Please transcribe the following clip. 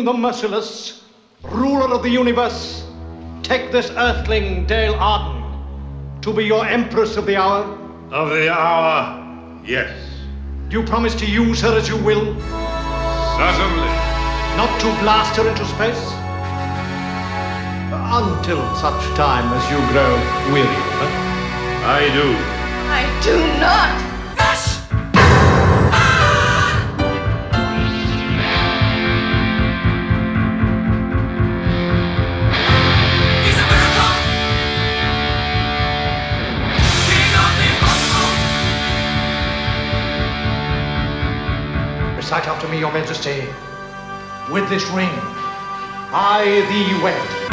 the merciless, ruler of the universe, take this earthling, Dale Arden, to be your empress of the hour? Of the hour, yes. Do you promise to use her as you will? Certainly. Not to blast her into space? Until such time as you grow weary of her? I do. I do not! Recite after me, your majesty. With this ring, I thee wed.